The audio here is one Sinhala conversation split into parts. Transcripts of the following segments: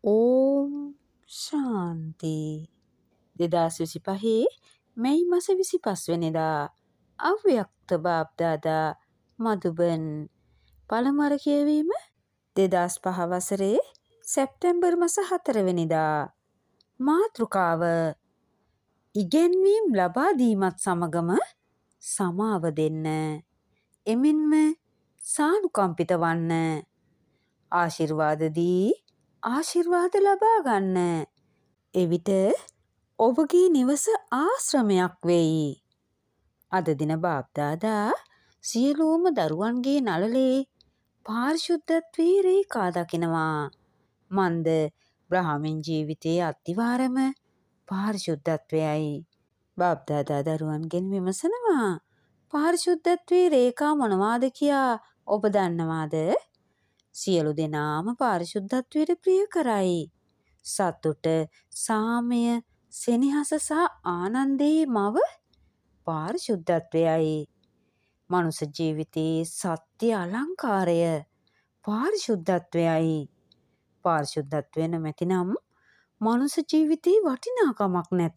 ඕම් ශාන්ති 2025 මැයි මස 25 වෙනිදා අව්‍යක්ත බාප්දාදා මදුබන් පළමුවර කියවීම 2005 වසරේ සැප්තැම්බර් මස 4 වෙනිදා මාතෘකාව ඉගෙන්වීම් ලබා දීමත් සමගම සමාව දෙන්න එමෙන්ම සානුකම්පිත වන්න ආශිර්වාද දී ආශිර්වාද ලබා ගන්න. එවිට ඔබගේ නිවස ආශ්‍රමයක් වෙයි. අද දින බාප්දාදා සියලුම දරුවන්ගේ නළලේ පාරිශුද්ධත්වයේ රේඛා දකිනවා. මන්ද බ්‍රහ්මෙන් ජීවිතයේ අත්තිවාරම පාරිශුද්ධත්වයයි. බාප්දාදා දරුවන්ගෙන් විමසනවා පාරිශුද්ධත්වයේ රේඛා මොනවාද කියා ඔබ දන්නවාද? සියලු දෙනාම පාරිශුද්ධත්වයට ප්‍රිය කරයි. සතුට, සාමය, සෙනෙහස සහ ආනන්දයේ මව පාරිශුද්ධත්වයයි. මනුෂ්‍ය ජීවිතයේ සත්‍ය අලංකාරය පාරිශුද්ධත්වයයි. පාරිශුද්ධත්වය නැමැතිනම් මනුෂ්‍ය ජීවිතයේ වටිනාකමක් නැත.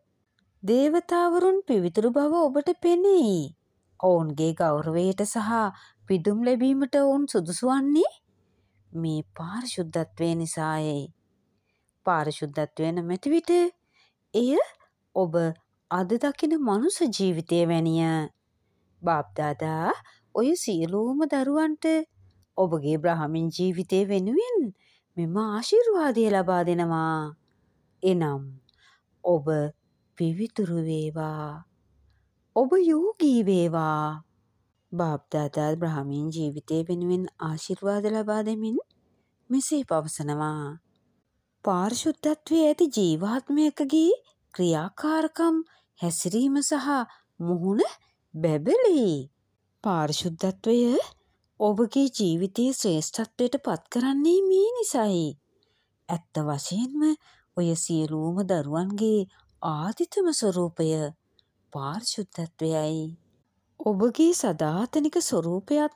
දේවතාවරුන් පිවිතුරු බව ඔබට පෙනෙයි. ඔවුන්ගේ ගෞරවයට සහ පිදුම් ලැබීමට ඔවුන් සුදුසු වන්නේ මේ පාරිශුද්ධත්වය නිසායි. පාරිශුද්ධත්වය නැමැති විට එය ඔබ අද දකින මනුෂ්‍ය ජීවිතය වැනිය. බාප්දාදා ඔය සියලුම දරුවන්ට ඔබගේ බ්‍රහ්මීන් ජීවිතය වෙනුවෙන් මෙම ආශිර්වාදය ලබා දෙනවා. එනම් ඔබ පිවිතුරු වේවා. ඔබ යෝගී වේවා. බාප්දාදා බ්‍රහ්මීන් ජීවිතය වෙනුවෙන් ආශිර්වාද ලබා දෙමින් මෙසේ පවසනවා. පාරිශුද්ධත්වයේ ඇති ජීවාත්මයකගේ ක්‍රියාකාරකම් හැසිරීම සහ මුහුණ බැබලෙයි. පාරිශුද්ධත්වය ඔබගේ ජීවිතයේ ශ්‍රේෂ්ඨත්වයට පත් කරන්නේ මේ නිසයි. ඇත්ත වශයෙන්ම ඔය සියලුම දරුවන්ගේ ආදිතම ස්වરૂපය පාරිශුද්ධත්වයයි. ඔබගේ සදාතනික ස්වરૂපයත්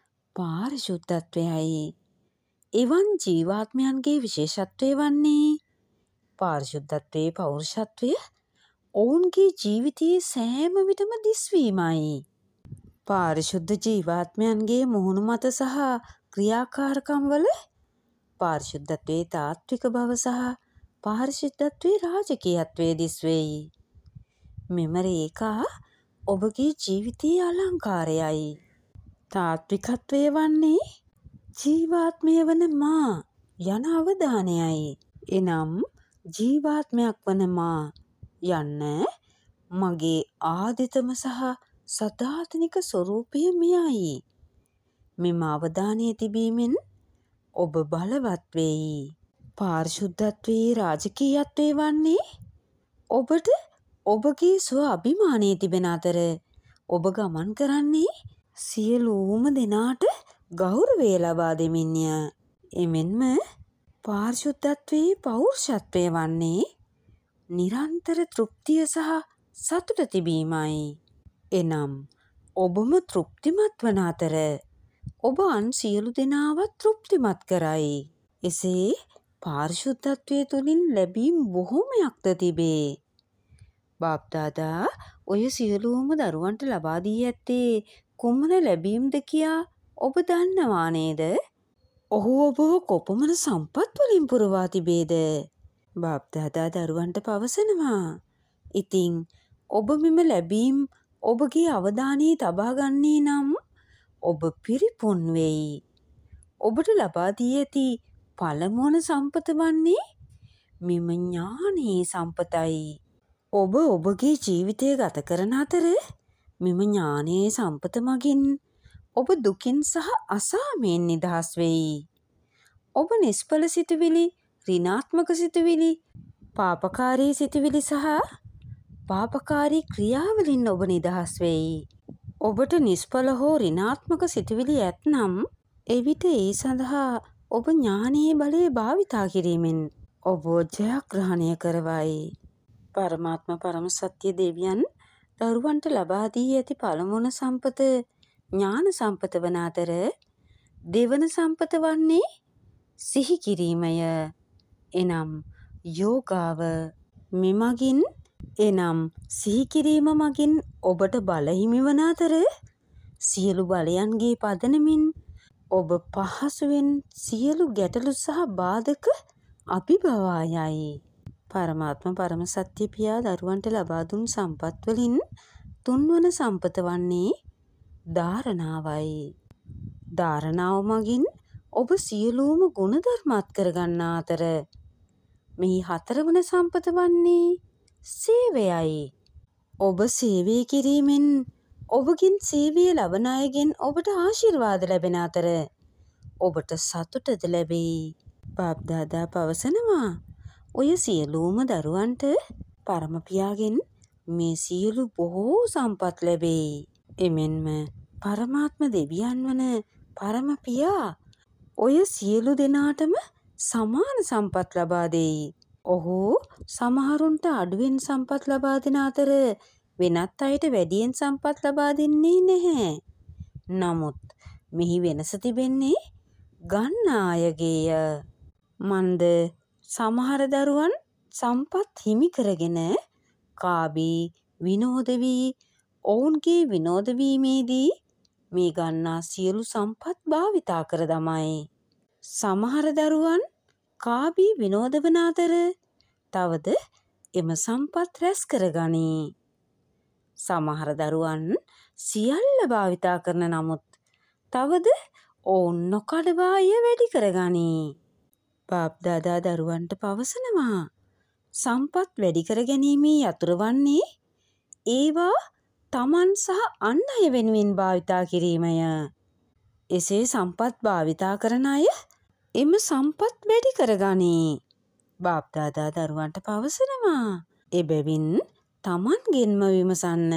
පාරිශුද්ධත්වයයි. එවන් ජීවාත්මයන්ගේ විශේෂත්වය වන්නේ පාරිශුද්ධත්වයේ පෞරුෂත්වය ඔවුන්ගේ ජීවිතයේ සෑම විටම දිස්වීමයි. පාරිශුද්ධ ජීවාත්මයන්ගේ මුහුණු මත සහ ක්‍රියාකාරකම් වල පාරිශුද්ධත්වයේ තාත්වික බව සහ පාරිශුද්ධත්වයේ රාජකීයත්වයේ දිස්වෙයි. මෙම රේඛා ඔබගේ ජීවිතයේ අලංකාරයයි. තාත්විකත්වය වන්නේ ජීවාත්මය වන මා යන අවධානයයි. එනම් ජීවාත්මයක් වන මා යන්න මගේ ආදිතම සහ සදාතනික ස්වરૂපය මෙයයි. මෙම අවධානය තිබීමෙන් ඔබ බලවත් වෙයි. පාරිශුද්ධත්වයේ රාජකීයත්වය වන්නේ ඔබට ඔබගේ ස්ව අභිමානය තිබෙන අතර ඔබ ගමන් කරන්නේ සියලුම දෙනාට ගෞරවය ලබා දෙමින්ය. එමෙන්ම පාරිශුද්ධත්වයේ පෞරුෂත්වය වන්නේ නිරන්තර තෘප්තිය සහ සතුට තිබීමයි. එනම් ඔබම තෘප්තිමත් වන අතර ඔබ අන් සියලු දෙනාවත් තෘප්තිමත් කරයි. එසේ පාරිශුද්ධත්වය තුළින් ලැබීම් බොහෝමයක්ද තිබේ. බාප්දාදා ඔය සියලුම දරුවන්ට ලබා දී ඇත්තේ කුමන ලැබීම්ද කියා ඔබ දන්නවා නේද? ඔහු ඔබව කොපමණ සම්පත් වලින් පුරවා තිබේද? බාප්දාදා දරුවන්ට පවසනවා. ඉතින් ඔබ මෙම ලැබීම් ඔබගේ අවධානයේ තබා ගන්නේ නම් ඔබ පිරිපුන් වෙයි. ඔබට ලබා දී ඇති පළමුවන සම්පත වන්නේ මෙම ඥානයේ සම්පතයි. ඔබ ඔබගේ ජීවිතය ගත කරන අතර මෙම ඥානයේ සම්පත මගින් ඔබ දුකින් සහ අසාමයෙන් නිදහස් වෙයි. ඔබ නිෂ්ඵල සිතුවිලි, ඍණාත්මක සිතුවිලි, පාපකාරී සිතුවිලි සහ පාපකාරී ක්‍රියාවලින් ඔබ නිදහස් වෙයි. ඔබට නිෂ්ඵල හෝ ඍණාත්මක සිතුවිලි ඇතනම් එවිට ඒ සඳහා ඔබ ඥානයේ බලය භාවිතා කිරීමෙන් ඔබ ජයග්‍රහණය කරවයි. පරමාත්ම පරම සත්‍ය දෙවියන් දරුවන්ට ලබා දී ඇති පළමුවන සම්පත ඥාන සම්පත වන අතර දෙවන සම්පත වන්නේ සිහි කිරීමය. එනම් යෝගාව මෙමගින් එනම් සිහිකිරීම මගින් ඔබට බල හිමිවන අතර සියලු බලයන්ගේ පදනමින් ඔබ පහසුවෙන් සියලු ගැටලු සහ බාධක අභිබවා යයි. පරමාත්ම පරම සත්‍ය පියා දරුවන්ට ලබා දුන් සම්පත් වලින් තුන්වන සම්පත වන්නේ ධාරණාවයි. ධාරණාව මගින් ඔබ සියලුම ගුණධර්මත් කරගන්නා අතර මෙහි හතරවන සම්පත වන්නේ සේවයයි. ඔබ සේවය කිරීමෙන් ඔබගෙන් සේවය ලබන අයගෙන් ඔබට ආශිර්වාද ලැබෙන අතර ඔබට සතුටද ලැබෙයි. බාප්දාදා පවසනවා ඔය සියලුම දරුවන්ට පරම පියාගෙන් මේ සියලු බොහෝ සම්පත් ලැබෙයි. එමෙන්ම පරමාත්ම දෙවියන් වන පරම පියා ඔය සියලු දෙනාටම සමාන සම්පත් ලබා දෙයි. ඔහු සමහරුන්ට අඩුවෙන් සම්පත් ලබා දෙන අතර වෙනත් අයට වැඩියෙන් සම්පත් ලබා දෙන්නේ නැහැ. නමුත් මෙහි වෙනස තිබෙන්නේ ගන්න අයගේය. මන්ද සමහර දරුවන් සම්පත් හිමි කරගෙන කාබී විනෝද වී ඔවුන්ගේ විනෝද වීමේදී මේ ගන්නා සියලු සම්පත් භාවිතා කර දමයි. සමහර දරුවන් කාබී විනෝද වන අතර තවද එම සම්පත් රැස් කරගනී. සමහර දරුවන් සියල්ල භාවිතා කරන නමුත් තවද ඔවුන් නොකඩවා එය වැඩි කරගනී. බාප්දාදා දරුවන්ට පවසනවා සම්පත් වැඩි කර ගැනීමේ යතුරු වන්නේ ඒවා තමන් සහ අන් අය වෙනුවෙන් භාවිතා කිරීමය. එසේ සම්පත් භාවිතා කරන අය එම සම්පත් වැඩි කරගනී. බාප්දාදා දරුවන්ට පවසනවා එබැවින් තමන්ගෙන්ම විමසන්න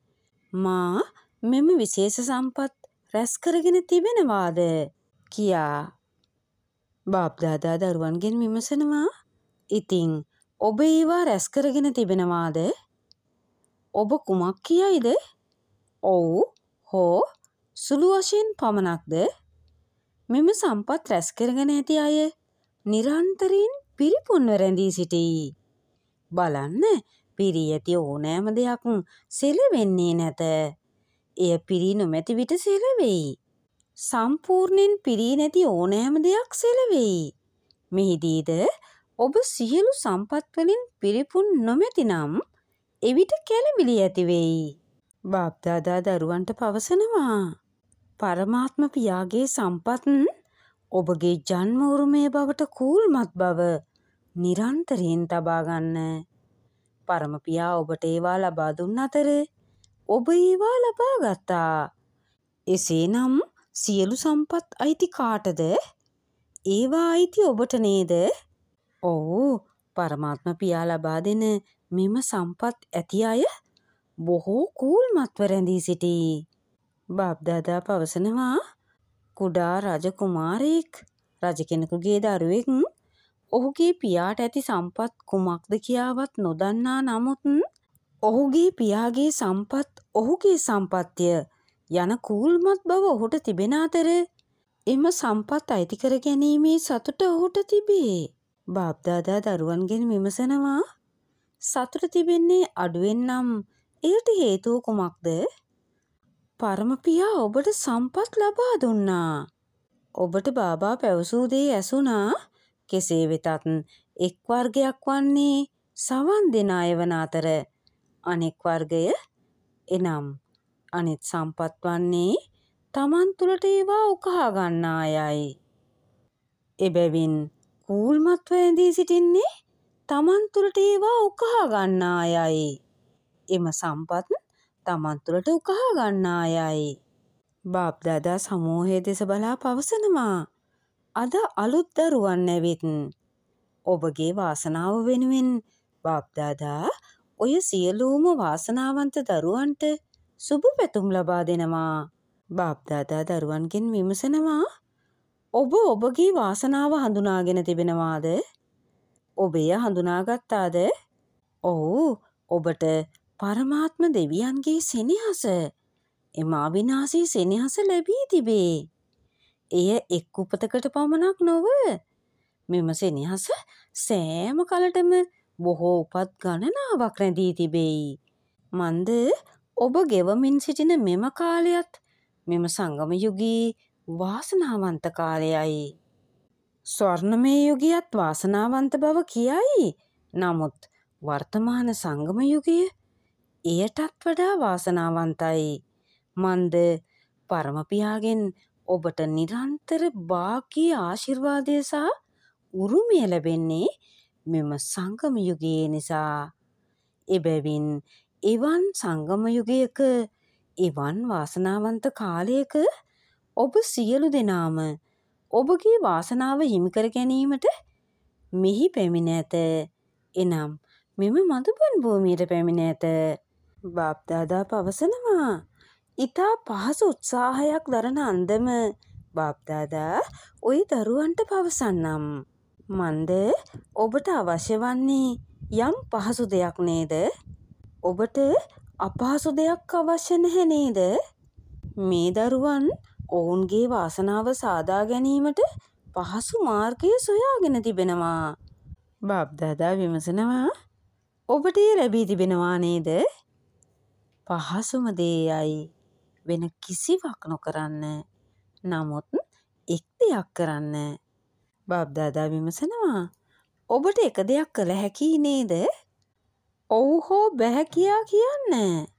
මා මෙම විශේෂ සම්පත් රැස් කරගෙන තිබෙනවාද කියා. බාප්දාදා දරුවන්ගෙන් විමසනවා ඉතින් ඔබ ඒවා රැස් කරගෙන තිබෙනවාද? ඔබ කුමක් කියයිද? ඔව් හෝ සුළු වශයෙන් පමණක්ද? මෙම සම්පත් රැස් කරගෙන ඇති අය නිරන්තරයෙන් පිරිපුන්ව රැඳී සිටී. බලන්න පිරී ඇති ඕනෑම දෙයක් සෙලවෙන්නේ නැත. එය පිරී නොමැති විට සෙලවෙයි. සම්පූර්ණයෙන් පිරී නැති ඕනෑම දෙයක් සෙලවෙයි. මෙහිදීද ඔබ සියලු සම්පත් වලින් පිරිපුන් නොමැති නම් එවිට කැළඹිලි ඇති වෙයි. බාප්දාදා දරුවන්ට පවසනවා පරමාත්ම පියාගේ සම්පත් ඔබගේ ජන්ම උරුමය බවට කූල්මත් බව නිරන්තරයෙන් තබා ගන්න. පරම පියා ඔබට ඒවා ලබා දුන් අතර ඔබ ඒවා ලබා ගත්තා. එසේනම් සියලු සම්පත් අයිති කාටද? ඒවා අයිති ඔබට නේද? ඔව් පරමාත්ම පියා ලබා දෙන මෙම සම්පත් ඇති අය බොහෝ කූල්මත්ව රැඳී සිටී. බාප්දාදා පවසනවා කුඩා රජ කුමාරයෙක් රජ කෙනෙකුගේ දරුවෙක් ඔහුගේ පියාට ඇති සම්පත් කුමක්ද කියාවත් නොදන්නා නමුත් ඔහුගේ පියාගේ සම්පත් ඔහුගේ සම්පත්ය යන කූල්මත් බව ඔහුට තිබෙන අතර එම සම්පත් අයිති කර ගැනීමේ සතුට ඔහුට තිබේ. බාප්දාදා දරුවන්ගෙන් විමසනවා සතුට තිබෙන්නේ අඩුවෙන් නම් එයට හේතුව කුමක්ද? පරම පියා ඔබට සම්පත් ලබා දුන්නා. ඔබට බාබා පැවසූ දේ ඇසුණා. කෙසේ වෙතත් එක් වර්ගයක් වන්නේ සවන් දෙන අය වන අතර අනෙක් වර්ගය එනම් අනෙත් සම්පත් වන්නේ තමන් තුළට ඒවා උකහා ගන්නා අයයි. එබැවින් කූල්මත්ව ඇඳී සිටින්නේ තමන් තුළට ඒවා උකහා ගන්නා අයයි. එම සම්පත් තමන් තුළට උකහා ගන්නා අයයි. බාප්දාදා සමූහයේ දෙස බලා පවසනවා අද අලුත් දරුවන් ඇවිත් ඔබගේ වාසනාව වෙනුවෙන් බාප්දාදා ඔය සියලුම වාසනාවන්ත දරුවන්ට සුබ පැතුම් ලබා දෙනවා. බාප්දාදා දරුවන්ගෙන් විමසනවා ඔබ ඔබගේ වාසනාව හඳුනාගෙන තිබෙනවාද? ඔබ එය හඳුනාගත්තාද? ඔව් ඔබට පරමාත්ම දෙවියන්ගේ සෙනෙහස එම අවිනාශී සෙනෙහස ලැබී තිබේ. එය එක් උපතකට පමණක් නොව මෙම සෙනෙහස සෑම කලටම බොහෝ උපත් ගණනාවක් රැඳී තිබෙයි. මන්ද ඔබ ගෙවමින් සිටින මෙම කාලයත් මෙම සංගම යුගයේ වාසනාවන්ත කාලයයි. ස්වර්ණමය යුගයත් වාසනාවන්ත බව කියයි. නමුත් වර්තමාන සංගම යුගය එයටත් වඩා වාසනාවන්තයි. මන්ද පරමපියාගෙන් ඔබට නිරන්තර භාග්‍ය ආශිර්වාදය සහ උරුමය ලැබෙන්නේ මෙම සංගම යුගයේ නිසා. එබැවින් එවන් සංගම යුගයක එවන් වාසනාවන්ත කාලයක ඔබ සියලු දෙනාම ඔබගේ වාසනාව හිමිකර ගැනීමට මෙහි පැමිණ ඇත. එනම් මෙම මදුබන් භූමියට පැමිණ ඇත. බාප්දාදා පවසනවා. ඉතා පහසු උත්සාහයක් දරන අන්දම බාප්දාදා ඔය දරුවන්ට පවසන්නම්. මන්ද ඔබට අවශ්‍ය වන්නේ යම් පහසු දෙයක් නේද? ඔබට අපහසු දෙයක් අවශ්‍ය නැහැ නේද? මේ දරුවන් ඔවුන්ගේ වාසනාව සාදා ගැනීමට පහසු මාර්ගය සොයාගෙන තිබෙනවා. බාප්දාදා විමසනවා. ඔබට එය ලැබී තිබෙනවා නේද? පහසුම දේයයි වෙන කිසිවක් නොකරන්න. නමුත් එක් දෙයක් කරන්න. බාප්දාදා විමසනවා. ඔබට එක දෙයක් කළ හැකි නේද? ඔව් හෝ බැහැ කියා කියන්න.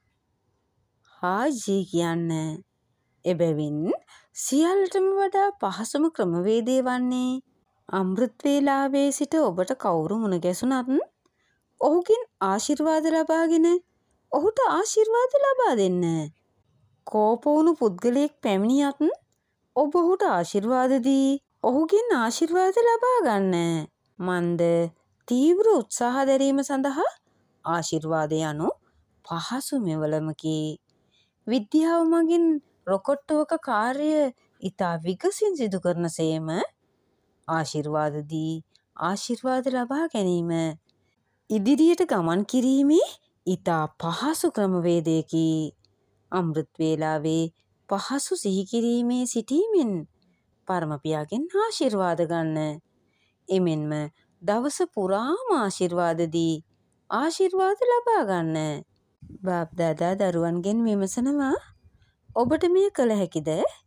හාජී කියන්න. එබැවින් සියල්ලටම වඩා පහසුම ක්‍රමවේදය වන්නේ අමෘත් වේලාවේ සිට ඔබට කවුරු මුණ ගැසුණත් ඔහුගෙන් ආශිර්වාද ලබාගෙන ඔහුට ආශිර්වාද ලබා දෙන්න. කෝපවුණු පුද්ගලයෙක් පැමිණියත් ඔබ ඔහුට ආශිර්වාද දී ඔහුගෙන් ආශිර්වාද ලබා ගන්න. මන්ද තීව්‍ර උත්සාහ දැරීම සඳහා ආශිර්වාද යනු පහසු මෙවලමකි. විද්‍යාව මගින් රොකොට්ටුවක කාර්ය ඉතා විගසින් සිදු කරන සේම ආශිර්වාද දී ආශිර්වාද ලබා ගැනීම ඉදිරියට ගමන් කිරීමේ ඉතා පහසු ක්‍රමවේදයකි. අමෘත් වේලාවේ පහසු සිහිකිරීමේ සිටීමෙන් පරමපියාගෙන් ආශිර්වාද ගන්න. එමෙන්ම දවස පුරාම ආශිර්වාද දී ආශිර්වාද ලබා ගන්න. බාප්දාදා දරුවන්ගෙන් විමසනවා. ඔබට මෙය කළ හැකිද?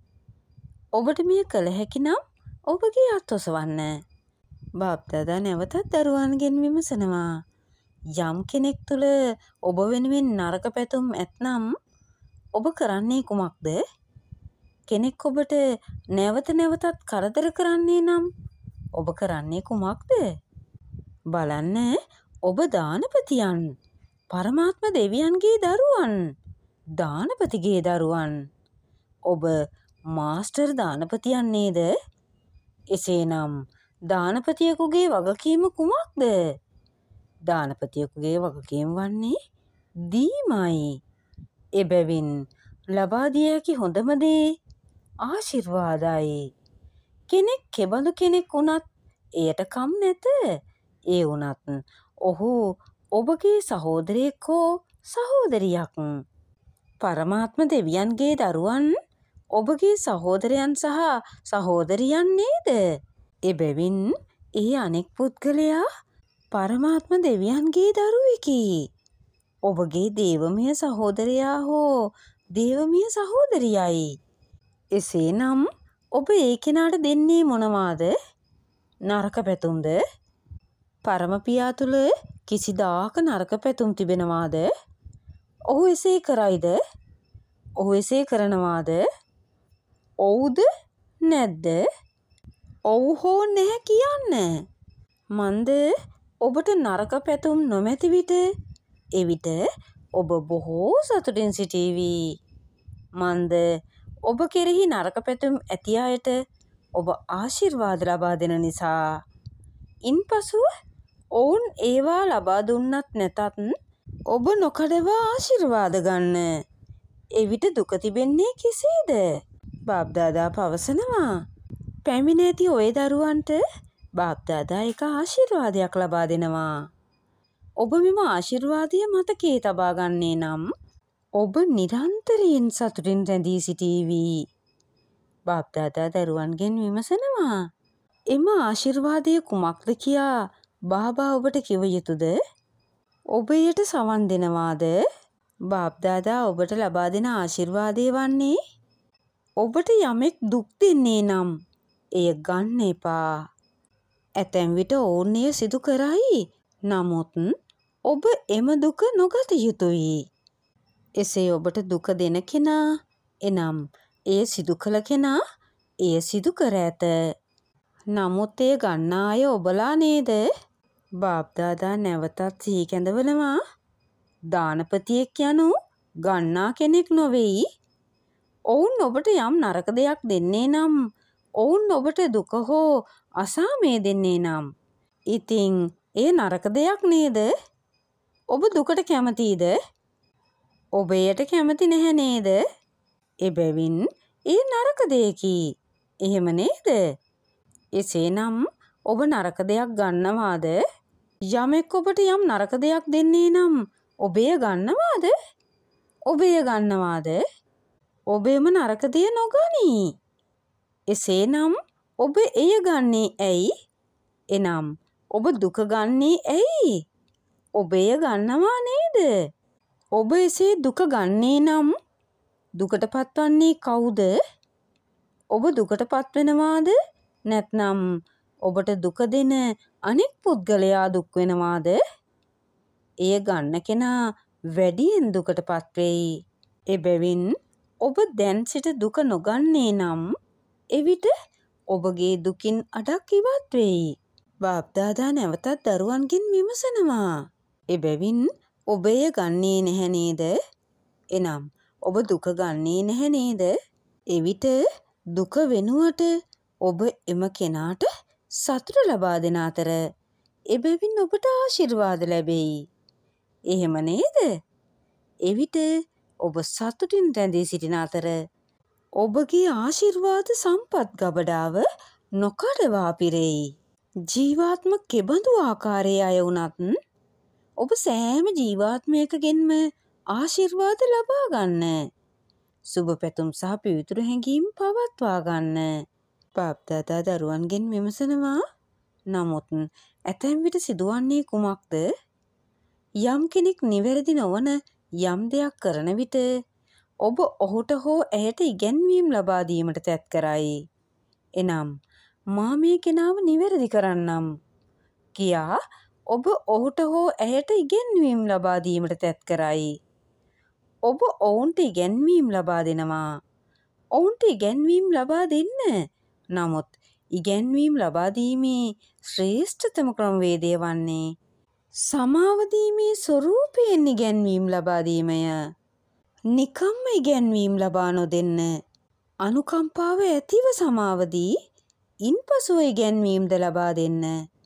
ඔබට මෙය කළ හැකි නම් ඔබගේ අත් ඔසවන්න. බාප්දාදා නැවතත් දරුවන්ගෙන් විමසනවා. යම් කෙනෙක් තුළ ඔබ වෙනුවෙන් නරක පැතුම් ඇත්නම් ඔබ කරන්නේ කුමක්ද? කෙනෙක් ඔබට නැවත නැවතත් කරදර කරන්නේ නම් ඔබ කරන්නේ කුමක්ද? බලන්න, ඔබ දානපතියන්, පරමාත්ම දෙවියන්ගේ දරුවන්, දානපතිගේ දරුවන්. ඔබ මාස්ටර් දානපතියන් නේද? එසේනම් දානපතියෙකුගේ වගකීම කුමක්ද? දානපතියෙකුගේ වගකීම වන්නේ දීමයි. එබැවින් ලබා දිය හැකි හොඳම දේ ආශිර්වාදයි. කෙනෙක් කෙබඳු කෙනෙක් වුණත් එයට කම් නැත. ඒ වුණත් ඔහු ඔබගේ සහෝදරයෙක් හෝ සහෝදරියක්. පරමාත්ම දෙවියන්ගේ දරුවන් ඔබගේ සහෝදරයන් සහ සහෝදරියන් නේද? එබැවින් ඒ අනෙක් පුද්ගලයා පරමාත්ම දෙවියන්ගේ දරුවෙකි. ඔබගේ දේවමය සහෝදරයා හෝ දේවමය සහෝදරියයි. එසේනම් ඔබ ඒ කෙනාට දෙන්නේ මොනවාද? නරක පැතුම්ද? පරමපියා තුළ කිසිදාක නරක පැතුම් තිබෙනවාද? ඔහු එසේ කරයිද? ඔහු එසේ කරනවාද? ඔව්ද නැද්ද? ඔව් හෝ නැහැ කියන්න. මන්ද ඔබට නරක පැතුම් නොමැති විට එවිට ඔබ බොහෝ සතුටින් සිටීවි. මන්ද ඔබ කෙරෙහි නරක පැතුම් ඇති අයට ඔබ ආශිර්වාද ලබා දෙන නිසා. ඉන්පසුව ඔවුන් ඒවා ලබා දුන්නත් නැතත් ඔබ නොකඩවා ආශිර්වාද ගන්න. එවිට දුක තිබෙන්නේ කෙසේද? බාප්දාදා පවසනවා. පැමිණ ඇති ඔය දරුවන්ට බාප්දාදා එක ආශිර්වාදයක් ලබා දෙනවා. ඔබ මෙම ආශිර්වාදය මතකයේ තබා ගන්නේ නම් ඔබ නිරන්තරයෙන් සතුටින් රැඳී සිටීවි. බාප්දාදා දරුවන්ගෙන් විමසනවා. එම ආශිර්වාදය කුමක්ද කියා බාබා ඔබට කිව යුතුද? ඔබ එයට සවන් දෙනවාද? බාප්දාදා ඔබට ලබා දෙන ආශිර්වාදය වන්නේ ඔබට යමෙක් දුක් දෙන්නේ නම් එය ගන්න එපා. ඇතැම් විට ඔවුන් එය සිදු කරයි. නමුත් ඔබ එම දුක නොගත යුතුයි. එසේ ඔබට දුක දෙන කෙනා එනම් එය සිදු කළ කෙනා එය සිදු කර ඇත. නමුත් එය ගන්නා අය ඔබලා නේද? බාප්දාදා නැවතත් සිහි කැඳවනවා. දානපතියෙක් යනු ගන්නා කෙනෙක් නොවෙයි. ඔවුන් ඔබට යම් නරක දෙයක් දෙන්නේ නම් ඔවුන් ඔබට දුක හෝ අසාමය දෙන්නේ නම් ඉතින් ඒ නරක දෙයක් නේද? ඔබ දුකට කැමතිද? ඔබ එයට කැමති නැහැ නේද? එබැවින් ඒ නරක දෙයකි. එහෙම නේද? එසේනම් ඔබ නරක දෙයක් ගන්නවාද? යමෙක් ඔබට යම් නරක දෙයක් දෙන්නේ නම් ඔබ එය ගන්නවාද? ඔබ එය ගන්නවාද? ඔබ එම නරක දෙය නොගනී. එසේනම් ඔබ එය ගන්නේ ඇයි? එනම් ඔබ දුක ගන්නේ ඇයි? ඔබ එය ගන්නවා නේද? ඔබ එසේ දුක ගන්නේ නම් දුකට පත්වන්නේ කවුද? ඔබ දුකට පත්වෙනවාද? නැත්නම් ඔබට දුක දෙන අනෙක් පුද්ගලයා දුක් වෙනවාද? එය ගන්න කෙනා වැඩියෙන් දුකට පත්වෙයි. එබැවින් ඔබ දැන් සිට දුක නොගන්නේ නම් එවිට ඔබගේ දුකින් අඩක් ඉවත් වෙයි. බාප්දාදා නැවතත් දරුවන්ගෙන් විමසනවා. එබැවින් ඔබ එය ගන්නේ නැහැ නේද? එනම් ඔබ දුක ගන්නේ නැහැ නේද? එවිට දුක වෙනුවට ඔබ එම කෙනාට සතුට ලබා දෙන අතර එබැවින් ඔබට ආශිර්වාද ලැබෙයි. එහෙම නේද? එවිට ඔබ සතුටින් රැඳී සිටින අතර ඔබගේ ආශිර්වාද සම්පත් ගබඩාව නොකඩවා පිරෙයි. ජීවාත්ම කෙබඳු ආකාරයේ අය වුණත් ඔබ සෑම ජීවාත්මයකගෙන්ම ආශිර්වාද ලබා ගන්න. සුබ පැතුම් සහ පිවිතුරු හැඟීම් පවත්වා ගන්න. බාප්දාදා දරුවන්ගෙන් විමසනවා. නමුත් ඇතැම් විට සිදුවන්නේ කුමක්ද? යම් කෙනෙක් නිවැරදි නොවන යම් දෙයක් කරන විට ඔබ ඔහුට හෝ ඇයට ඉගැන්වීම් ලබා දීමට තැත් කරයි. එනම් මා මේ කෙනාව නිවැරදි කරන්නම් කියා ඔබ ඔහුට හෝ ඇයට ඉගැන්වීම් ලබා දීමට තැත් කරයි. ඔබ ඔවුන්ට ඉගැන්වීම් ලබා දෙනවා. ඔවුන්ට ඉගැන්වීම් ලබා දෙන්න. නමුත් ඉගැන්වීම් ලබා දීමේ ශ්‍රේෂ්ඨතම ක්‍රමවේදය වන්නේ සමාව දීමේ ස්වරූපයෙන් ඉගැන්වීම් ලබා දීමය. නිකම්ම ඉගැන්වීම් ලබා නොදෙන්න. අනුකම්පාව ඇතිව සමාව දී ඉන්පසුව ඉගැන්වීම්ද ලබා දෙන්න.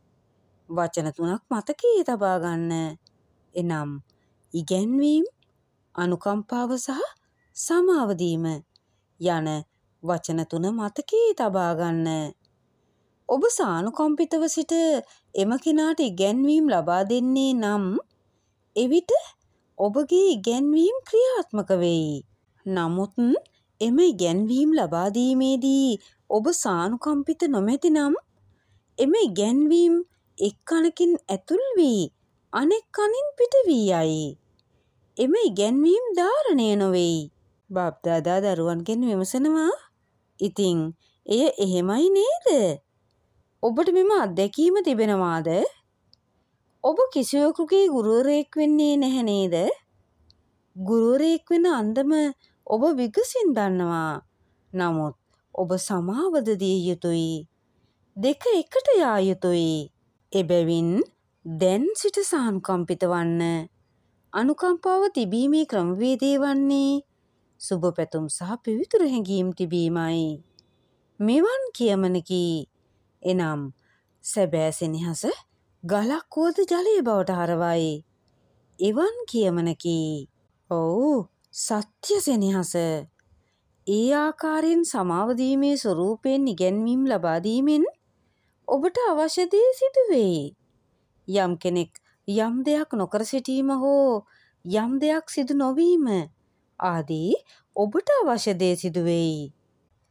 වචන 3ක් මතකයේ තබා ගන්න. එනම් ඉගැන්වීම්, අනුකම්පාව සහ සමාව දීම යන වචන 3 මතකයේ තබා ගන්න. ඔබ සානුකම්පිතව සිට එම කෙනාට ඉගැන්වීම් ලබා දෙන්නේ නම් එවිට ඔබගේ ඉගැන්වීම් ක්‍රියාත්මක වෙයි. නමුත් එම ඉගැන්වීම් ලබා දීමේදී ඔබ සානුකම්පිත නොමැති නම් එම ඉගැන්වීම් එක් කණකින් ඇතුල් වී අනෙක් කණින් පිට වී යයි. එම ඉගැන්වීම් ධාරණය නොවේයි. බාප්දාදා දරුවන්ගෙන් විමසනවා. ඉතින් එය එහෙමයි නේද? ඔබට මෙම අත්දැකීම තිබෙනවාද? ඔබ කිසිවෙකුගේ ගුරුවරයෙක් වෙන්නේ නැහැ නේද? ගුරුවරයෙක් වෙන අන්දම ඔබ විගසින් දන්නවා. නමුත් ඔබ සමාවද දිය යුතුයි. දෙක එකට යා යුතුයි. එබැවින් දැන් සිට සානුකම්පිත වන්න. අනුකම්පාව තිබීමේ ක්‍රමවේදය වන්නේ සුබ පැතුම් සහ පිවිතුරු හැඟීම් තිබීමයි. මෙවන් කියමනකි. එනම් සැබෑ සෙනෙහස ගලක් වුවද ජලය බවට හරවයි. එවන් කියමනකි. ඔව්, සත්‍ය සෙනෙහස. ඒ ආකාරයෙන් සමාව දීමේ ස්වරූපයෙන් ඉගැන්වීම් ලබා දීමෙන් ඔබට අවශ්‍ය දේ සිදු වෙයි. යම් කෙනෙක් යම් දෙයක් නොකර සිටීම හෝ යම් දෙයක් සිදු නොවීම ආදී ඔබට අවශ්‍ය දේ සිදු වෙයි.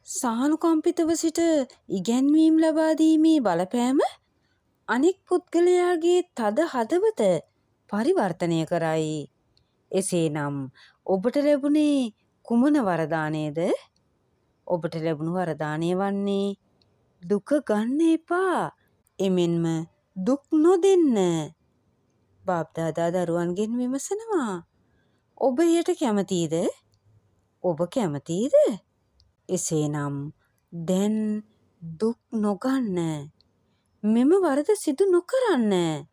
සානුකම්පිතව සිට ඉගැන්වීම් ලබා දීමේ බලපෑම අනෙක් පුද්ගලයාගේ තද හදවත පරිවර්තනය කරයි. එසේනම් ඔබට ලැබුණේ කුමන වරදානයද? ඔබට ලැබුණු වරදානය වන්නේ දුක ගන්න එපා. එමෙන්ම දුක් නොදෙන්න. බාප්දාදා දරුවන්ගෙන් විමසනවා. ඔබ එයට කැමතිද? ඔබ කැමතිද? එසේනම් දැන් දුක් නොගන්න. මෙම වරද සිදු නොකරන්න.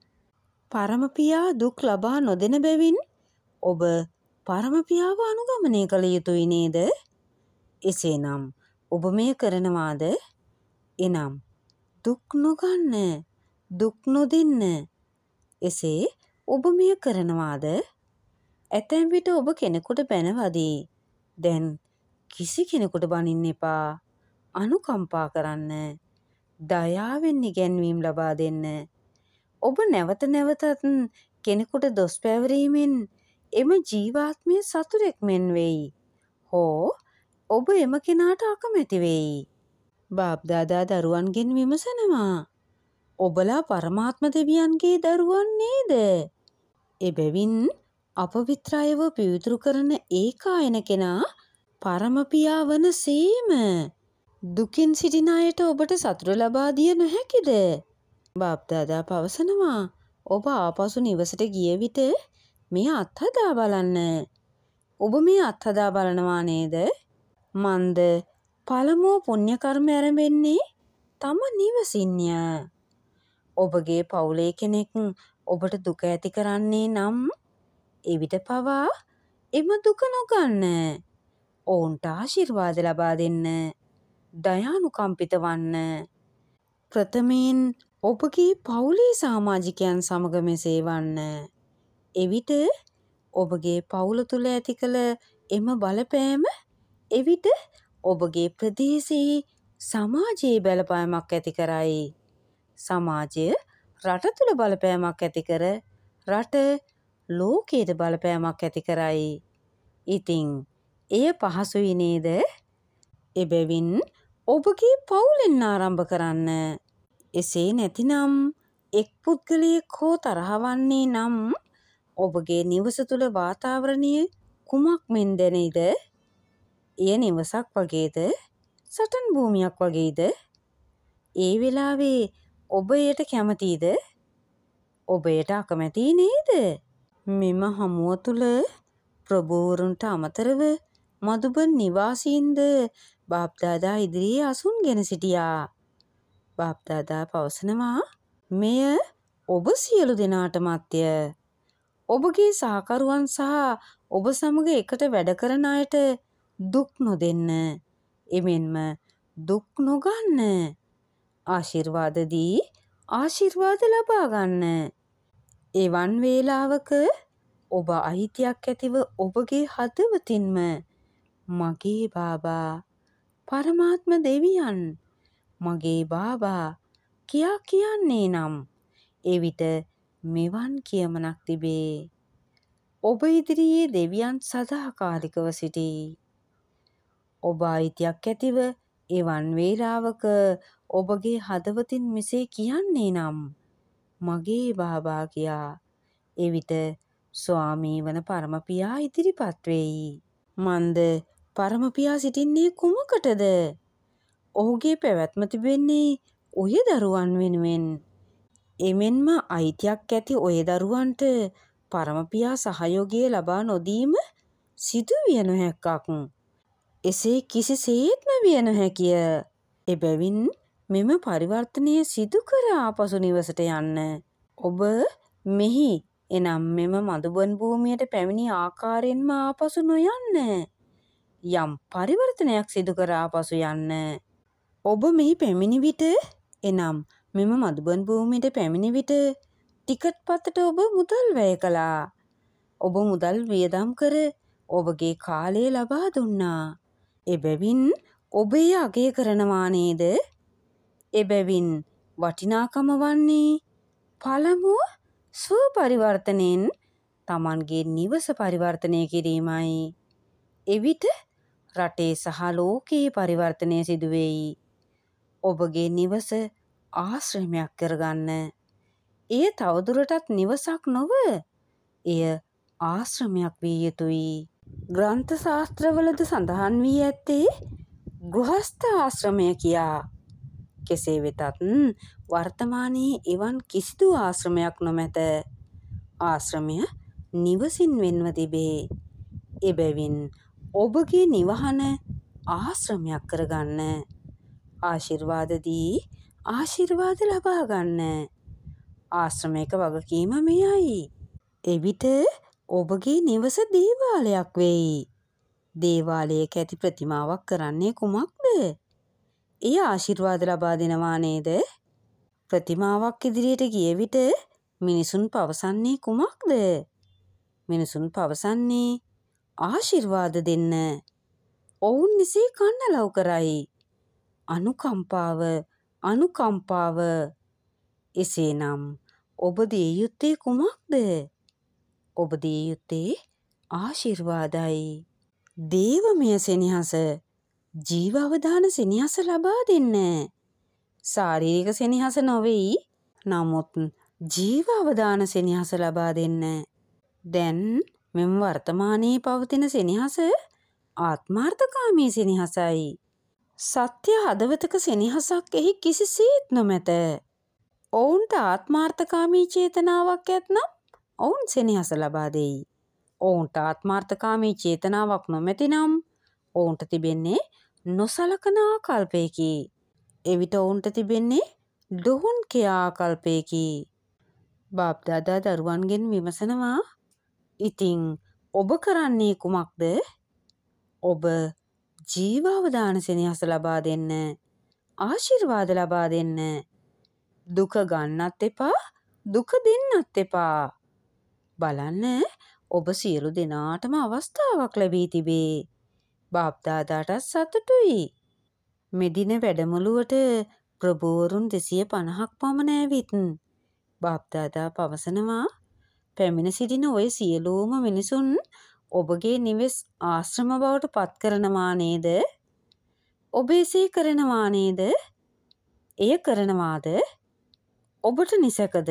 පරමපියා දුක් ලබා නොදෙන බැවින් ඔබ පරමපියාව අනුගමනය කළ යුතුයි නේද? එසේනම් ඔබ මෙය කරනවාද? එනම් දුක් නොගන්න, දුක් නොදෙන්න. එසේ ඔබ මෙය කරනවාද? ඇතැම් විට ඔබ කෙනෙකුට බැනවදී. දැන් කිසි කෙනෙකුට බනින්න එපා. අනුකම්පා කරන්න. දයාවෙන් ඉගැන්වීම් ලබා දෙන්න. ඔබ නැවත නැවතත් කෙනෙකුට දොස් පැවරීමෙන් එම ජීවාත්මය සතුරෙක් මෙන් වෙයි. හෝ ඔබ එම කෙනාට අකමැති වෙයි. බාප්දාදා දරුවන්ගෙන් විමසනවා. ඔබලා පරමාත්ම දෙවියන්ගේ දරුවන් නේද? එබැවින් අපවිත්‍ර අයව පිවිතුරු කරන ඒකායන කෙනා පරමපියා වන සේම. දුකින් සිටින අයට ඔබට සතුට ලබා දිය නොහැකිද? බාප්දාදා පවසනවා. ඔබ ආපසු නිවසට ගිය විට මේ අත්හදා බලන්න. ඔබ මේ අත්හදා බලනවා නේද? මන්ද පළමුව පුණ්‍ය කර්ම ආරම්භෙන්නේ තම නිවසින්ය. ඔබගේ පවුලේ කෙනෙක් ඔබට දුක ඇති කරන්නේ නම් එවිට පවා එම දුක නොගන්න. ඔවුන්ට ආශිර්වාද ලබා දෙන්න. දයානුකම්පිත වන්න. ප්‍රථමයෙන් ඔබගේ පවුලේ සමාජිකයන් සමග මෙසේ වන්න. එවිට ඔබගේ පවුල තුළ ඇති කළ එම බලපෑම එවිට ඔබගේ ප්‍රදේශයේ සමාජයේ බලපෑමක් ඇති කරයි. සමාජය රට තුළ බලපෑමක් ඇති කර රට ලෝකයට බලපෑමක් ඇති කරයි. ඉතින් එය පහසුයි නේද? එබැවින් ඔබගේ පවුලෙන් ආරම්භ කරන්න. එසේ නැතිනම් එක් පුද්ගලයෙක් හෝ තරහවන්නේ නම් ඔබගේ නිවස තුළ වාතාවරණය කුමක් මෙන් දැනෙයිද? එය නිවසක් වගේද? සටන් භූමියක් වගේද? ඒ වෙලාවේ ඔබ එයට කැමතිද? ඔබ එයට අකමැති නේද? මෙම හමුව තුළ ප්‍රභූවරුන්ට අමතරව මදුබන් නිවාසීන්ද බාප්දාදා ඉදිරියේ අසුන්ගෙන සිටියා. බාප්දාදා පවසනවා. මෙය ඔබ සියලු දෙනාටමත්ය. ඔබගේ සහකරුවන් සහ ඔබ සමග එකට වැඩ කරන අයට දුක් නොදෙන්න. එමෙන්ම දුක් නොගන්න. ආශිර්වාද දී ආශිර්වාද ලබා ගන්න. එවන් වේලාවක ඔබ අයිතියක් ඇතිව ඔබගේ හදවතින්ම මගේ බාබා, පරමාත්ම දෙවියන්, මගේ බාබා කියා කියන්නේ නම් එවිට මෙවන් කියමනක් තිබේ. ඔබ ඉදිරියේ දෙවියන් සදාකාලිකව සිටී. ඔබ අයිතියක් ඇතිව එවන් වේලාවක ඔබගේ හදවතින් මෙසේ කියන්නේ නම් මගේ බාබා කියා. එවිට ස්වාමී වන පරමපියා ඉදිරිපත් වෙයි. මන්ද පරමපියා සිටින්නේ කුමකටද? ඔහුගේ පැවැත්ම තිබෙන්නේ ඔය දරුවන් වෙනුවෙන්. එමෙන්ම අයිතියක් ඇති ඔය දරුවන්ට පරමපියා සහයෝගය ලබා නොදීම සිදු විය නොහැක්කක්. එසේ කිසිසේත්ම විය නොහැකිය. එබැවින් මෙම පරිවර්තනය සිදු කර ආපසු නිවසට යන්න. ඔබ මෙහි එනම් මෙම මදුබන් භූමියට පැමිණි ආකාරයෙන්ම ආපසු නොයන්න. යම් පරිවර්තනයක් සිදු කර ආපසු යන්න. ඔබ මෙහි පැමිණි විට එනම් මෙම මදුබන් භූමියට පැමිණි විට ටිකට් පතට ඔබ මුදල් වැය කළා. ඔබ මුදල් වියදම් කර ඔබගේ කාලය ලබා දුන්නා. එබැවින් ඔබ එය අගය කරනවා නේද? එබැවින් වටිනාකම වන්නේ පළමුව ස්ව පරිවර්තනයෙන් තමන්ගේ නිවස පරිවර්තනය කිරීමයි. එවිට රටේ සහ ලෝකයේ පරිවර්තනය සිදුවෙයි. ඔබගේ නිවස ආශ්‍රමයක් කරගන්න. එය තවදුරටත් නිවසක් නොව එය ආශ්‍රමයක් විය යුතුයි. ග්‍රන්ථ ශාස්ත්‍රවලද සඳහන් වී ඇත්තේ ගෘහස්ථ ආශ්‍රමය කියා. කෙසේ වෙතත් වර්තමානයේ එවන් කිසිදු ආශ්‍රමයක් නොමැත. ආශ්‍රමය නිවසින් වෙන්ව තිබේ. එබැවින් ඔබගේ නිවහන ආශ්‍රමයක් කරගන්න. ආශිර්වාද දී ආශිර්වාද ලබා ගන්න. ආශ්‍රමයක වගකීම මෙයයි. එවිට ඔබගේ නිවස දේවාලයක් වෙයි. දේවාලයක ඇති ප්‍රතිමාවක් කරන්නේ කුමක්ද? එය ආශිර්වාද ලබා දෙනවා නේද? ප්‍රතිමාවක් ඉදිරියට ගිය විට මිනිසුන් පවසන්නේ කුමක්ද? මිනිසුන් පවසන්නේ ආශිර්වාද දෙන්න. ඔවුන් නිසේ කන්නලව් කරයි. අනුකම්පාව අනුකම්පාව. එසේනම් ඔබ දිය යුත්තේ කුමක්ද? ඔබ දිය යුත්තේ ආශිර්වාදයි. දේවමය සෙනෙහස, ජීවාවදාන සෙනෙහස ලබා දෙන්න. ශාරීරික සෙනෙහස නොවෙයි, නමුත් ජීවාවදාන සෙනෙහස ලබා දෙන්න. දැන් මෙම වර්තමානයේ පවතින සෙනෙහස ආත්මාර්ථකාමී සෙනෙහසයි. සත්‍ය හදවතක සෙනෙහසක් එහි කිසිසේත් නොමැත. ඔවුන්ට ආත්මාර්ථකාමී චේතනාවක් ඇත්නම් ඔවුන් සෙනෙහස ලබා දෙයි. ඔවුන්ට ආත්මාර්ථකාමී චේතනාවක් නොමැති නම් ඔවුන්ට තිබෙන්නේ නොසලකන ආකල්පයකි. එවිට ඔවුන්ට තිබෙන්නේ ඩොහොන් කිය ආකල්පයකි. බාප්දාදා දරුවන්ගෙන් විමසනවා, ඉතින් ඔබ කරන්නේ කුමක්ද? ඔබ ජීවාවදාන සෙනෙහස ලබා දෙන්න. ආශිර්වාද ලබා දෙන්න. දුක ගන්නත් එපා, දුක දෙන්නත් එපා. බලන්න, ඔබ සියලු දෙනාටම අවස්ථාවක් ලැබී තිබේ. බාප්දාදාටත් සතුටුයි. මෙදින වැඩමුළුවට ප්‍රභූවරුන් 250ක් පමණ ඇවිත් බාප්දාදා පවසනවා, පැමිණ සිටින ඔය සියලුම මිනිසුන් ඔබගේ නිවෙස් ආශ්‍රම බවට පත් කරනවා නේද? ඔබ එසේ කරනවා නේද? එය කරනවාද? ඔබට නිසැකද?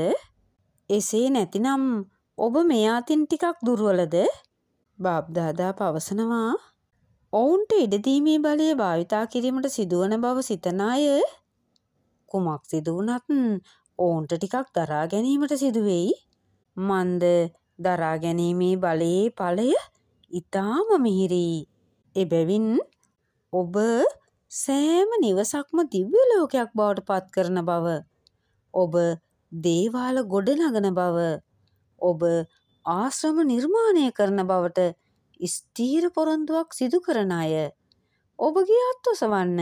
එසේ නැතිනම් ඔබ මේ අතින් ටිකක් දුර්වලද? බාප්දාදා පවසනවා, ඔවුන්ට ඉඩදීමේ බලය භාවිතා කිරීමට සිදුවන බව සිතන අය කුමක් සිදු වුණත් ඔවුන්ට ටිකක් දරා ගැනීමට සිදුවෙයි. මන්ද දරා ගැනීමේ බලයේ ඵලය ඊටාම මිහිරි. එබැවින් ඔබ සෑම නිවසක්ම දිව්‍ය ලෝකයක් බවට පත් කරන බව, ඔබ දේවාල ගොඩනගන බව, ඔබ ආශ්‍රම නිර්මාණය කරන බවට ස්ථීර පොරොන්දුවක් සිදු කරන අය ඔබගේ අත් ඔසවන්න.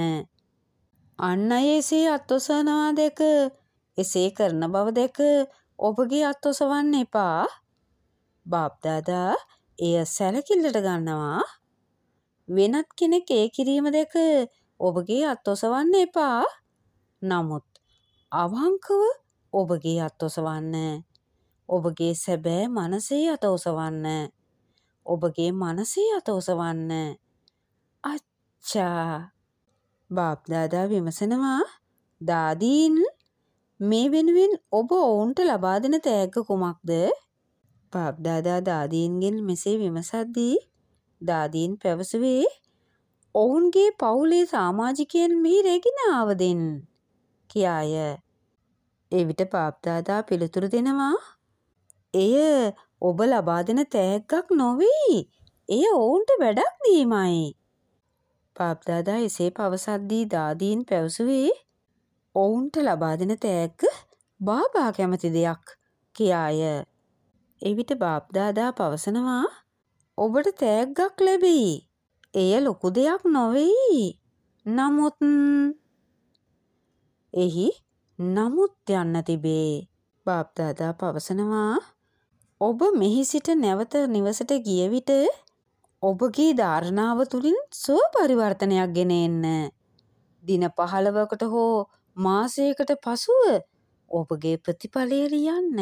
අන් අය එසේ අත් ඔසවනවා දැක, එසේ කරන බව දැක ඔබගේ අත් ඔසවන්න එපා. බාප්දාදා එය සැලකිල්ලට ගන්නවා. වෙනත් කෙනෙක් ඒ කිරීම දැක ඔබගේ අත් ඔසවන්න එපා. නමුත් අවංකව ඔබගේ අත් ඔසවන්න. ඔබගේ සැබෑ මනසේ අත ඔසවන්න. ඔබගේ මනසේ අත ඔසවන්න. අච්චා. බාප්දාදා විමසනවා, දාදීන් මේ වෙනුවෙන් ඔබ ඔවුන්ට ලබා දෙන තෑග්ග කුමක්ද? බාප්දාදා දාදීන්ගෙන් මෙසේ විමසද්දී දාදීන් පැවසුවේ, ඔවුන්ගේ පවුලේ සමාජිකයන් මෙහි රැගෙන ආවදෙන් කියාය. එවිට බාප්දාදා පිළිතුරු දෙනවා, එය ඔබ ලබා දෙන තෑග්ගක් නොවේ. එය ඔවුන්ට වැඩක් දීමයි. බාප්දාදා එසේ පවසද්දී දාදීන් පැවසුවේ, ඔවුන්ට ලබා දෙන තෑග්ග බාබා කැමති දෙයක් කියාය. එවිට බාප්දාදා පවසනවා, ඔබට තෑග්ගක් ලැබෙයි. එය ලොකු දෙයක් නොවෙයි. නමුත් එහි නමුත් යන්න තිබේ. බාප්දාදා පවසනවා, ඔබ මෙහි සිට නැවත නිවසට ගිය විට ඔබගේ ධාරණාව තුළින් ස්ව පරිවර්තනයක් ගෙන එන්න. දින 15කට හෝ මාසයකට පසුව ඔබගේ ප්‍රතිඵලය ලියන්න.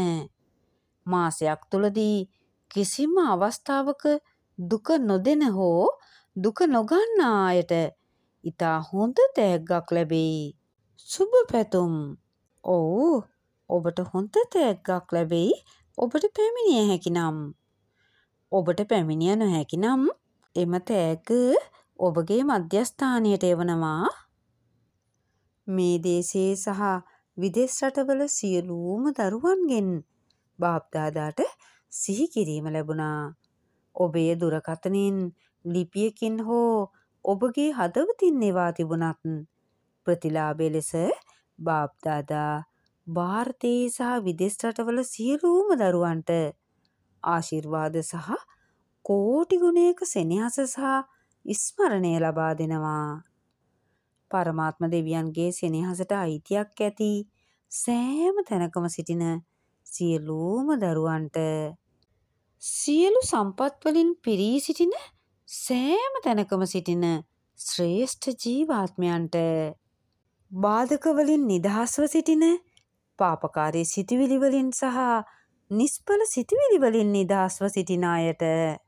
මාසයක් තුළදී කිසිම අවස්ථාවක දුක නොදෙන හෝ දුක නොගන්නා අයට ඉතා හොඳ තෑග්ගක් ලැබෙයි. සුබ පැතුම්. ඔව්, ඔබට හොඳ තෑග්ගක් ලැබෙයි ඔබට පැමිණිය හැකි නම්. ඔබට පැමිණිය නොහැකි නම් එම තෑග්ග ඔබගේ මධ්‍යස්ථානයට එවනවා. මේ දේශයේ සහ විදෙස් රටවල සියලුම දරුවන්ගෙන් බාප්දාදාට සිහි කිරීම ලැබුණා. ඔබේ දුරකථනයෙන් ලිපියකින් හෝ ඔබගේ හදවතින් එවා තිබුණත් ප්‍රතිලාභය ලෙස බාප්දාදා ಭಾರತයේ සහ විදෙස් රටවල සියලුම දරුවන්ට ආශිර්වාද සහ කෝටි ගුණයක සෙනෙහස සහ ස්මරණය ලබා දෙනවා. පරමාත්ම දෙවියන්ගේ සෙනෙහසට අයිතියක් ඇති සෑම තැනකම සිටින සියලුම දරුවන්ට, සියලු සම්පත් වලින් පිරී සිටින සෑම තැනකම සිටින ශ්‍රේෂ්ඨ ජීවාත්මයන්ට, බාධක වලින් නිදහස්ව සිටින පාපකාරී සිතුවිලි වලින් සහ නිෂ්ඵල සිතුවිලි වලින් නිදහස්ව සිටින අයට,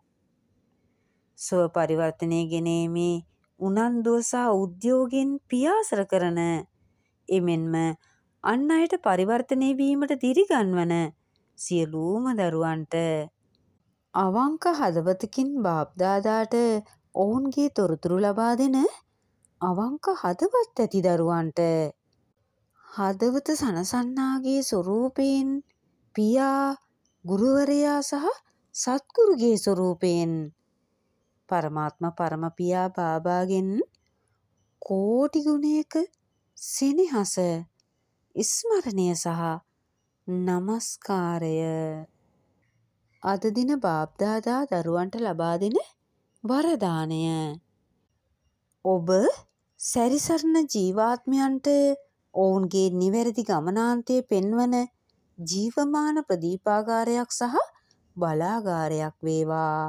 ස්ව පරිවර්තනය ගෙනීමේ උනන්දුව සහ උද්‍යෝගයෙන් පියාසර කරන, එමෙන්ම අන් අයට පරිවර්තනය වීමට දිරිගන්වන සියලුම දරුවන්ට, අවංක හදවතකින් බාප්දාදාට ඔවුන්ගේ තොරතුරු ලබා දෙන අවංක හදවත් ඇති දරුවන්ට, හදවත සනසන්නාගේ ස්වරූපයෙන් පියා, ගුරුවරයා සහ සත්ගුරුගේ ස්වරූපයෙන් පරමාත්ම පරම පියා බාබාගෙන් කෝටි ගුණයක සෙනෙහස, ස්මරණය සහ නමස්කාරය. අද දින බාප්දාදා දරුවන්ට ලබා දෙන වරදානය. ඔබ සැරිසරන ජීවාත්මයන්ට ඔවුන්ගේ නිවැරදි ගමනාන්තය පෙන්වන ජීවමාන ප්‍රදීපාගාරයක් සහ බලාගාරයක් වේවා.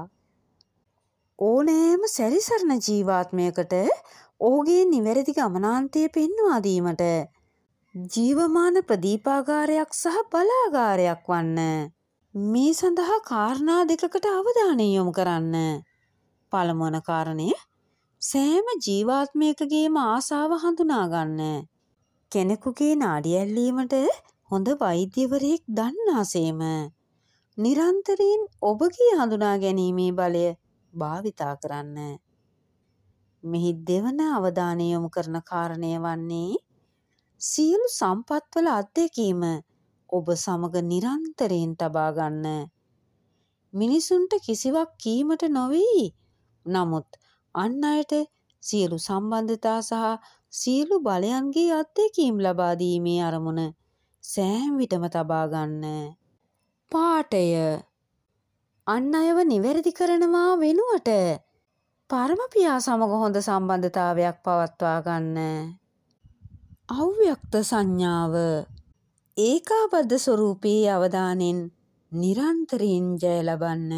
ඕනෑම සැරිසරන ජීවාත්මයකට ඔහුගේ නිවැරදි ගමනාන්තය පෙන්වා දීමට ජීවමාන ප්‍රදීපාගාරයක් සහ බලාගාරයක් වන්න. මේ සඳහා කාරණා දෙකකට අවධානය යොමු කරන්න. පළමුවන කාරණය, සෑම ජීවාත්මයකගේම ආසාව හඳුනා ගන්න. කෙනෙකුගේ නාඩි ඇල්ලීමට හොඳ වෛද්‍යවරයෙක් දන්නාසේම නිරන්තරයෙන් ඔබගේ හඳුනා ගැනීමේ බලය භාවිතා කරන්න. මෙහි දෙවන අවධානය යොමු කරන කාරණය වන්නේ සියලු සම්පත්වල අත්දැකීම ඔබ සමග නිරන්තරයෙන් තබා ගන්න. මිනිසුන්ට කිසිවක් කීමට නොවේ. නමුත් අන් අයට සියලු සම්බන්ධතා සහ සියලු බලයන්ගේ අත්දැකීම් ලබා දීමේ අරමුණ සෑම විටම තබා ගන්න. පාඨය. අන් අයව නිවැරදි කරනවා වෙනුවට පරම පියා සමග හොඳ සම්බන්ධතාවයක් පවත්වා ගන්න. අව්‍යක්ත සංඥාව. ඒකාබද්ධ ස්වරූපයේ අවදානෙන් නිරන්තරයෙන් ජය ලබන්න.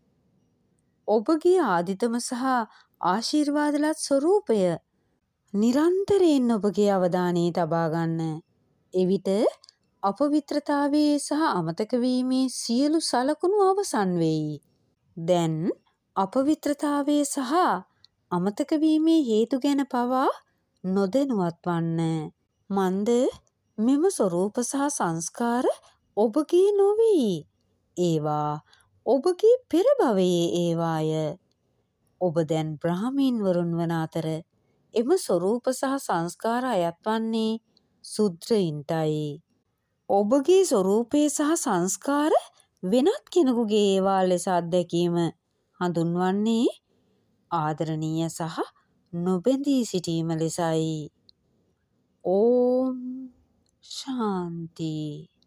ඔබගේ ආදිතම සහ ආශිර්වාදලත් ස්වරූපය නිරන්තරයෙන් ඔබගේ අවධානයේ තබා ගන්න. එවිට අපවිත්‍රතාවයේ සහ අමතක වීමේ සියලු සලකුණු අවසන් වෙයි. දැන් අපවිත්‍රතාවයේ සහ අමතක වීමේ හේතු ගැන පවා නොදැනුවත් වන්න. මන්ද මෙම ස්වරූප සහ සංස්කාර ඔබගේ නොවේ. ඒවා ඔබගේ පෙර භවයේ ඒවාය. ඔබ දැන් බ්‍රාහ්මීන්වරුන් වන අතර එම ස්වරූප සහ සංස්කාර අයත් වන්නේ ශුද්‍රයින්ටයි. ඔබගේ ස්වරූපය සහ සංස්කාර වෙනත් කෙනෙකුගේ ඒවා ලෙස අත්දැකීම හඳුන්වන්නේ ආදරණීය සහ නොබැඳී සිටීම ලෙසයි. ඕම් ශාන්ති.